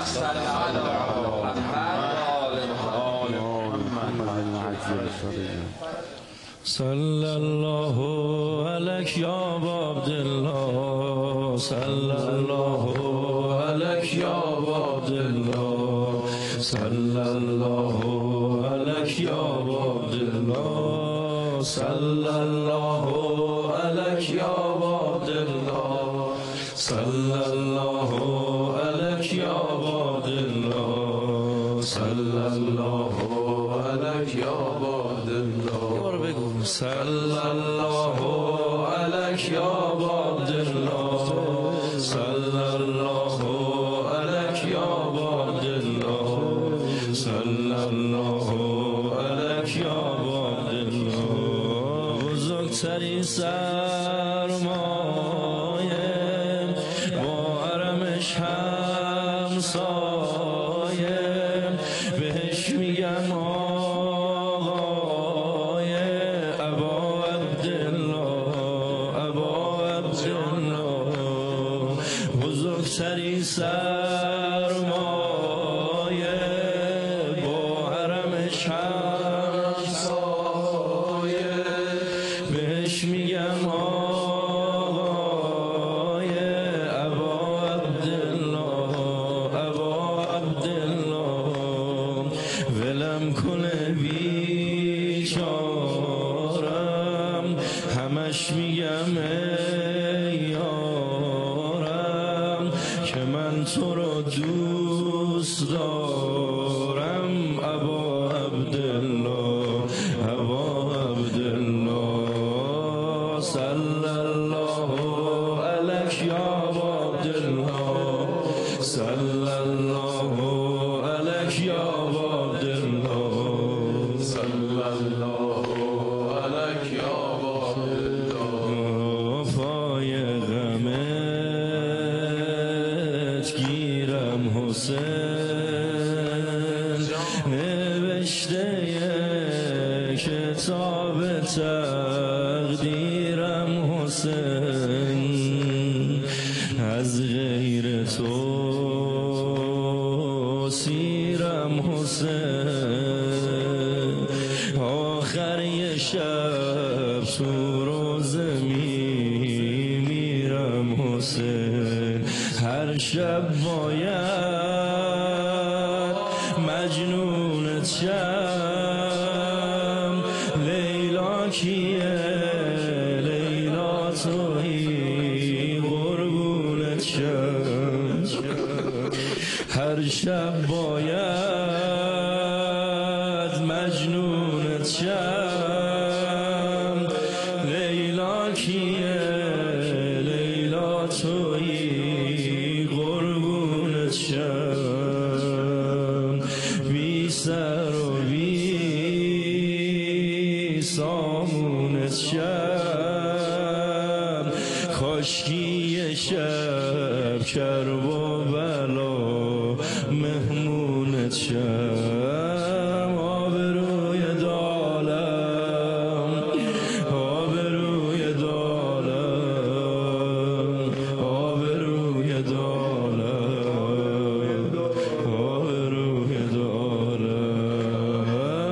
صل علی صلی الله علیک یا عبدالله صلی الله علیک یا عبدالله صلی الله علیک یا عبدالله صلی الله علیک یا عبدالله صلی الله علیک یا عبدالله صلی الله علیک یا عبدالله صلی الله علیک یا عبدالله صلی الله علیک یا عبدالله صلی الله علیک یا عبدالله بزرگترین سرمایه با حرمش همسایه بهش میگن بزرگترین سرمایه با حرمش همسایه بهش میگم آقای ابا عبدالله ابا عبدالله ولم کنه بیچارم همش میگم که من تو رو دوست دارم ابا عبدالله ابا عبدالله صلی الله علیک یا عبدالله صلی الله علیک یا عبدالله صلی الله علیک یا عبدالله پای غمه گیرم حسین نوشته کتاب تقدیرم حسین از غیر تو سیرم حسین آخر یه شب تو روزه میمیرم حسین هر شب باید مجنونت شم لیلا کیه لیلا تویی قربونت شم هر شب باید مجنونت شم لیلا کیه لیلا تویی قربونت شم بی سر و بی سامونت شم کاشکی شب کرب و بلا مهمونت شم آبروی دالم آبروی دالم آبروی دالم آبروی دالم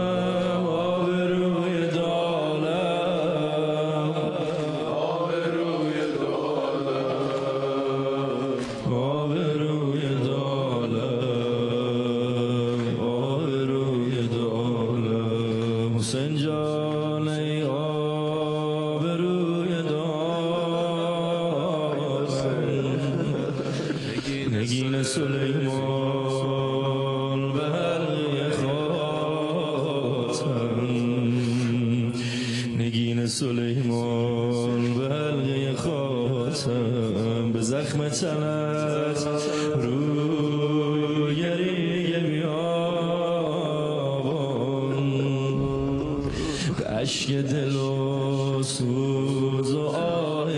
آبروی دالم آبروی دالم آبروی دالم آبروی دالم حسین جان ای آبروی دالم نگین سلیمان به حلقه خاتم نگین سلیمان به حلقه خاتم به زخم تنت روی گریه بیابان به عشق دل و سوز و آه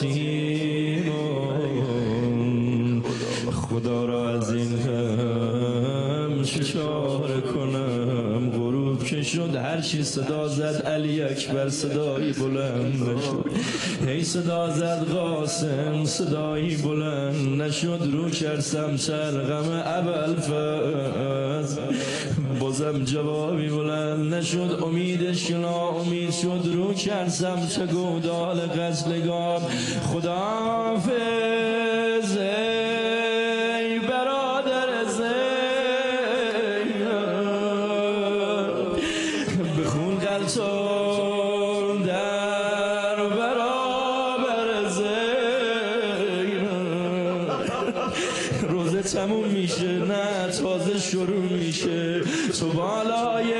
یتیمان خدا را از این هم چه چاره کنم غروب که شد هرچی صدا زد علی اکبر صدایی بلند نشد، هی صدا زد قاسم صدایی بلند نشد، رو کرسم شلغم ابوالفضل بازم جوابی بلند نشد، امیدش ناامید شد، رو کرسم چه گودال قتلگاه، خداحافظ ای برادر زین، بخون قلتون در برابر زین، روزه تموم میشه نه تازه شروع میشه، تو بالای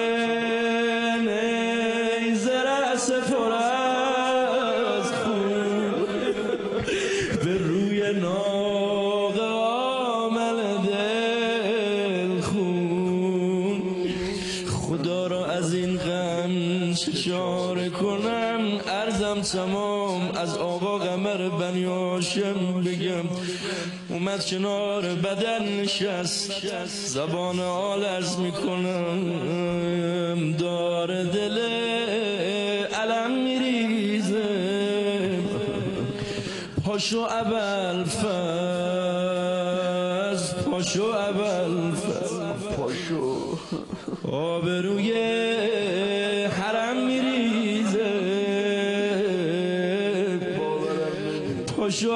نیزه رأس پر از خون، به روی ناغ آمل دل خون، خدا را از این غم چه چاره کنم، عرضم تمام از آقا قمر بنی هاشم بگم، اومد کنار بدن نشست، زبان حال عرض میکنم، داره دل علم میریزه، پاشو ابوالفضل پاشو ابوالفضل پاشو، آبروی حرم میریزه، پاشو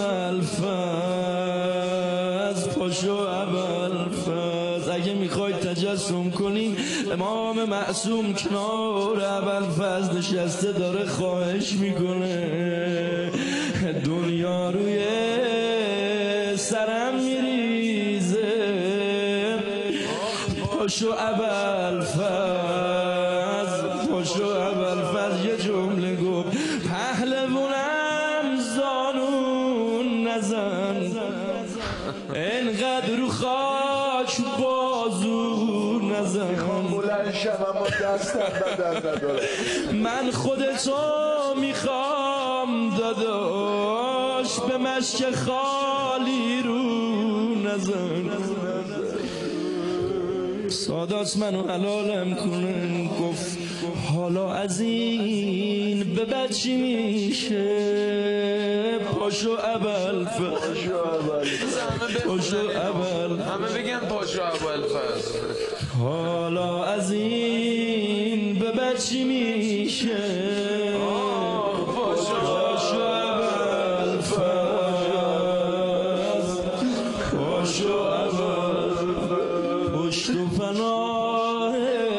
ابوالفضل پاشو ابوالفضل، اگه میخواید تجسم کنین امام معصوم کنار ابوالفضل نشسته داره خواهش میکنه، دنیا روی سرم میریزه، پاشو ابوالفضل پاشو ابوالفضل، یه جمله گفت پهلوانم زانون نزن، اینقدر رو خاک بازو نزن، من خودتو میخوام داداش، به مشک خالی رو نزن، سادات منو حلالم کنن، گفت حالا از این به بعد چی میشه، پاشو ابوالفضل پاشو ابوالفضل، همه بگن پاشو ابوالفضل، حالا از این به بعد چی میشه، پاشو ابوالفضل پاشو ابوالفضل، پشت و پناه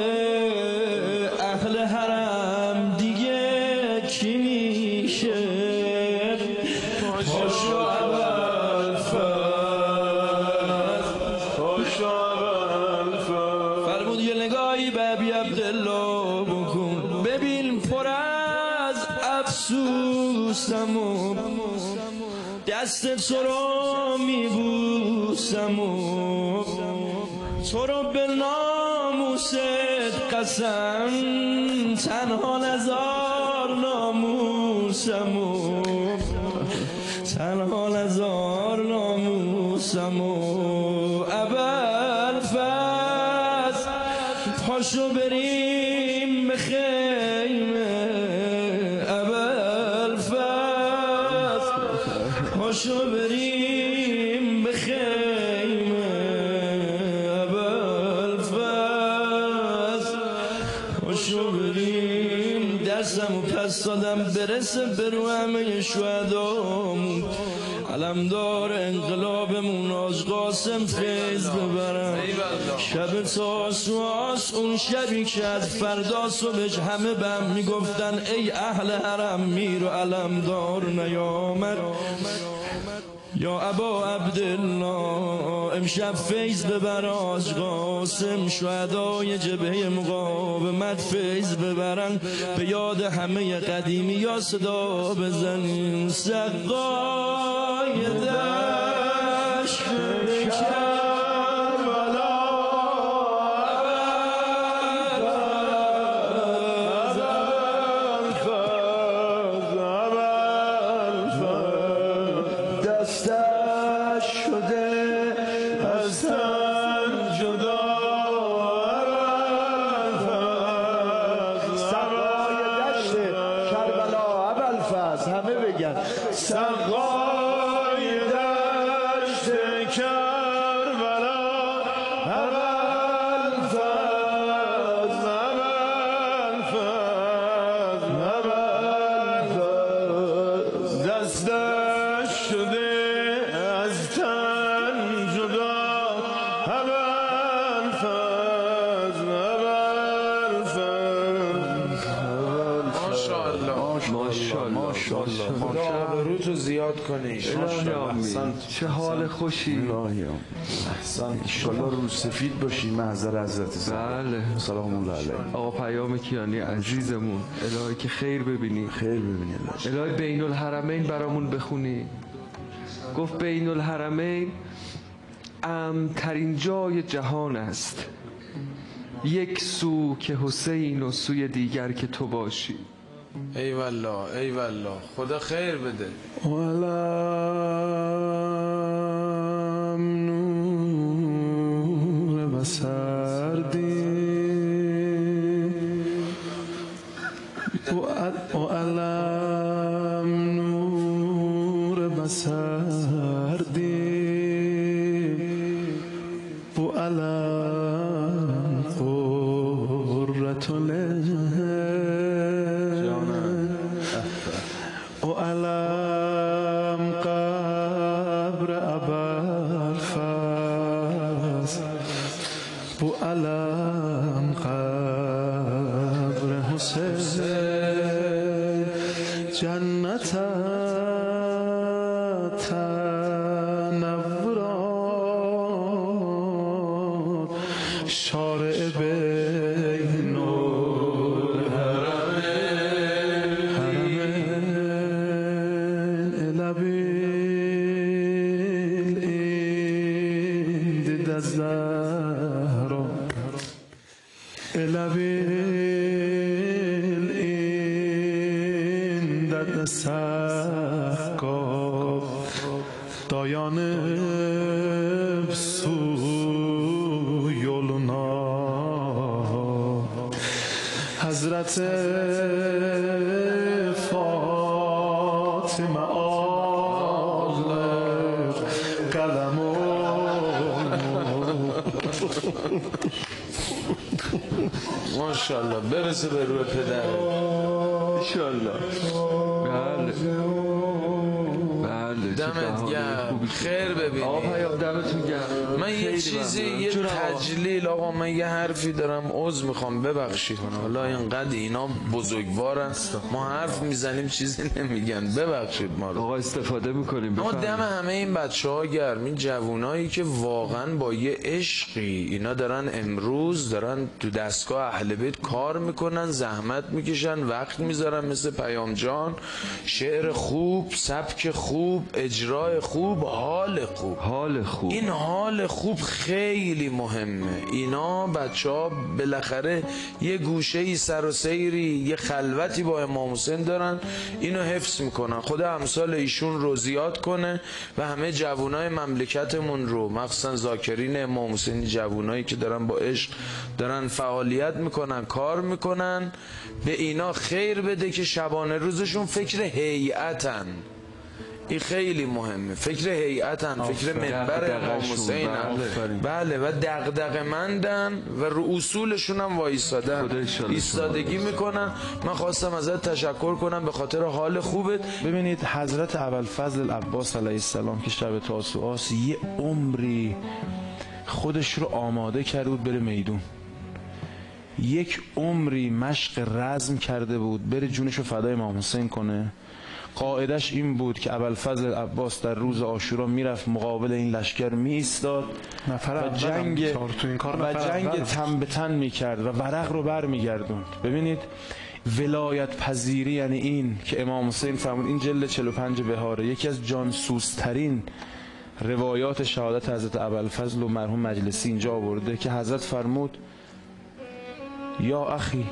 اهل حرم دیگه کی میشه، پاشو ابوالفضل پاشو ابوالفضل، فرمود یه نگاهی به ابی عبدالله بکن، ببین پر از افسوسم و دست تو رو میبوسم و تو رو به ناموست قسم تنها نزار ناموسم و تنها نزار ناموسم و ابوالفضل پاشو بریم به خیمه، ابوالفضل پاشو بریم به خیمه، ابوالفضل پاشو بریم، دستمو پس دادم برسه برو همه شهدامون، علمدار انقلابمون آج قاسم فیض ببرم، شب تاسوعاست اون شبی که از فردا صبح همه بهم میگفتن ای اهل حرم میر و علمدار نیامد، یا ابا عبدالله امشب فیض ببر آج قاسم، شهدای جبهه مقاومت فیض ببرن، به یاد همه قدیمی یا صدا بزنین، سقای دشت کربلا دستش شده از تن جدا، دستش شده از تن جدا خدا رو تو زیاد کنی. چه حال خوشی. احسن. انشالله رو سفید باشی محضر حضرت زهرا. بله. سلام الله علیه. آقا پیام کیانی عزیزمون، الهی که خیر ببینی، خیر ببینی. الهی بین الحرمین برامون بخونی. گفت بین الحرمین امن‌ترین جای جهان است، یک سو که حسین و سوی دیگر که تو باشی. ای والله ای والله، خدا خیر بده. ولم نور بسردی ولم نور بسردی ولم قرة وعلم قبر أبالفاس وعلم قبر حسين جنة تنورات شارع بين الزهرا الابل این دد سخکا دایان سو یولنا حضرت فاطمه آل قلم ماشاءالله برسه به روی پدر انشالله. بله بله، دمت گرم، خیر ببینی. آقا پیام دمتون گرم. من یه چیزی یه تجلیل، آقا من یه حرفی دارم، عذر میخوام ببخشید. حالا اینقدر اینا بزرگوارن، ما حرف میزنیم چیزی نمیگن، ببخشید ما رو. آقا استفاده میکنیم. اما دم همه این بچه ها گرم، این جوونایی که واقعا با یه عشقی اینا دارن امروز دارن تو دستگاه اهل بیت کار میکنن، زحمت میکشن، وقت میذارن، مثل پیام جان، شعر خوب، سبک خوب، اجرای خوب، حال خوب. حال خوب، این حال خوب خیلی مهمه. اینا بچه ها بالاخره یه گوشه ای سر و سیری، یه خلوتی با امام حسین دارن، اینو حفظ میکنن. خدا امثال ایشون رو زیاد کنه و همه جوانای مملکتمون رو، مخصوصا ذاکرین امام حسین، جوانایی که دارن با عشق دارن فعالیت میکنن، کار میکنن، به اینا خیر بده که شبانه روزشون فکر هیئتن. این خیلی مهمه، فکر هیئتن، فکر منبر امام حسینن. بله، و دغدغه مندن و رو اصولشون هم وایسادن، ایستادگی میکنن. من خواستم ازت تشکر کنم به خاطر حال خوبت. ببینید حضرت ابوالفضل العباس علیه السلام که شب تاسوعاست یه عمری خودش رو آماده کرده بود بره میدون، یک عمری مشق رزم کرده بود بره جونش رو فدای امام حسین کنه. قاعدش این بود که ابوالفضل العباس در روز عاشورا میرفت مقابل این لشکر می ایستاد و جنگ تن به تن میکرد و ورق رو بر میگردوند. ببینید ولایت پذیری یعنی این که امام حسین فرمود، این جلد 45 بهاره یکی از جانسوزترین روایات شهادت حضرت ابوالفضل و مرحوم مجلسی اینجا آورده که حضرت فرمود یا اخی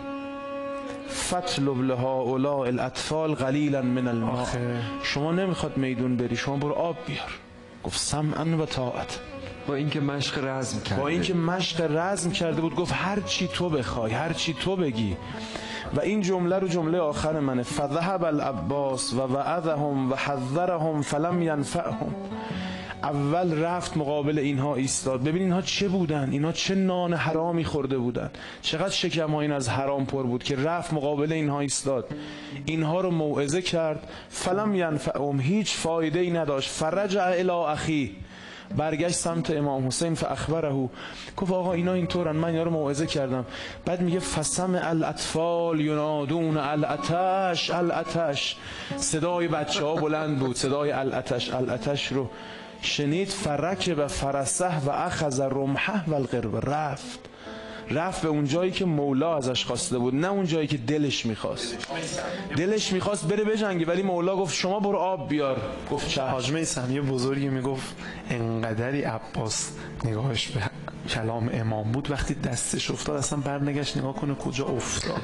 فطلب لهؤلاء الاطفال قلیلا من الماء. شما نمیخواد میدون بری، شما برو آب بیار. گفت سمعا و طاعت. با اینکه مشق رزم کرده، با اینکه مشق رزم کرده بود، گفت هر چی تو بخوای، هر چی تو بگی. و این جمله رو جمله آخر منه، فذهب العباس و وعظهم و حذرهم فلم ینفعهم. اول رفت مقابل اینها ایستاد. ببین اینها چه بودن، اینها چه نان حرامی خورده بودن، چقدر شکم ها این از حرام پر بود که رفت مقابل اینها ایستاد، اینها رو موعظه کرد. فلم ینفعهم، هیچ فایده ای نداشت. فرجع الی اخی، برگشت سمت امام حسین فاخبره، گفت آقا اینا اینطورن، من اینا رو موعظه کردم. بعد میگه فسمع الاطفال ینادون الاتش الاتش، صدای بچه ها بلند بود، صدای الاتش الاتش رو شنید. فرکب فرسه و اخذ رمحه و القرب، رفت به اون جایی که مولا ازش خواسته بود، نه اون جایی که دلش میخواست. دلش میخواست بره بجنگه، ولی مولا گفت شما برو آب بیار. گفت چه. حاج میثم یه بزرگی میگفت انقدری عباس نگاهش به کلام امام بود، وقتی دستش افتاد اصلا برنگشت نگاه کنه کجا افتاد.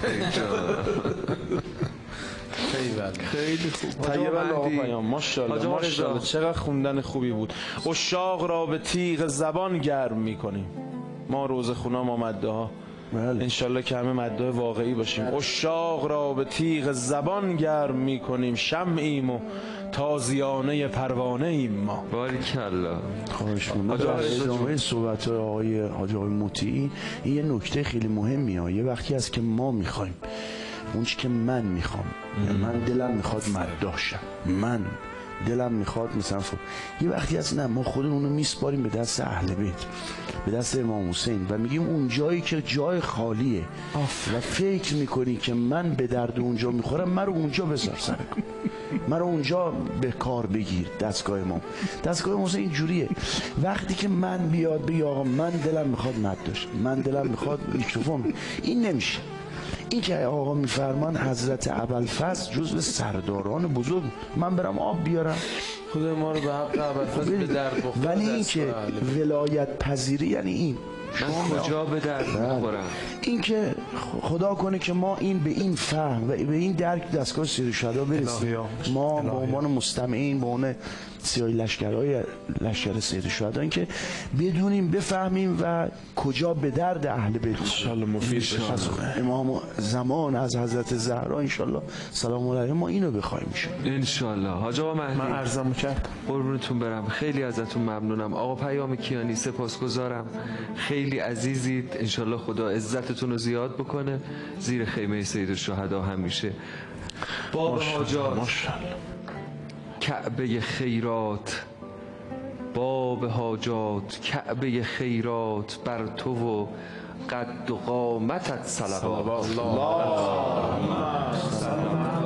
خیلی خوب. طیب الله پیام. ماشاءالله ماشاءالله، چقدر خوندن خوبی بود. اشاق را به تیغ زبان گرم میکنیم. ما روز خونا ما مده ها انشالله که همه مده واقعی باشیم. اشاق را به تیغ زبان گرم میکنیم، شمعیم و تازیانه پروانه ایم ما. باریکلا. خواهش می‌کنم. در ادامه صحبت آقای حاج مطیعی این یه نکته خیلی مهمیه. یه وقتی هست که ما میخوایم اون چی که من میخوام، من دلم میخواد مداشم، من دلم میخواد مثلا یه وقتی هست نه، ما خودمون رو میسپاریم به دست اهل بیت، به دست امام حسین و میگیم اون جایی که جای خالیه و فکر میکنی که من به درد اونجا میخورم، من رو اونجا بذار سر کن، من رو اونجا به کار بگیر. دستگاه امام، دستگاه امام حسین اینجوریه. وقتی که من بیاد بگی آقا من دلم میخواد مداش، من دلم میخواد میکروفون، این نمیشه. این که آقا میفرمان حضرت ابوالفضل جزو سرداران بزرگ، من برم آب بیارم، خود ما رو به حق ابوالفضل به درد بخوره. ولی این که ولایت پذیری یعنی این من کجا به درد میخورم. این که خدا کنه که ما این به این فهم و به این درک دستگاه سید الشهدا برسیم. ما به عنوان مستمعین، به عنوان سیاهی لشکرهای لشکر سید الشهدا، این که بدونیم بفهمیم و کجا به درد اهل بیت ان شاء الله مفید بشه. از امام زمان، از حضرت زهرا ان شاء الله سلام علیها ما اینو بخوایم ان شاء الله. حاج آقا مهدی من عرضمو کرد. قربونتون برم، خیلی ازتون ممنونم. آقا پیام کیانی سپاسگزارم، خیلی عزیزید. ان شاء الله خدا عزتتون رو زیاد بکنه زیر خیمه سید الشهدا همیشه. باب حاجات، کعبه خیرات، باب حاجات، کعبه خیرات بر تو و قد و قامتت صلوات.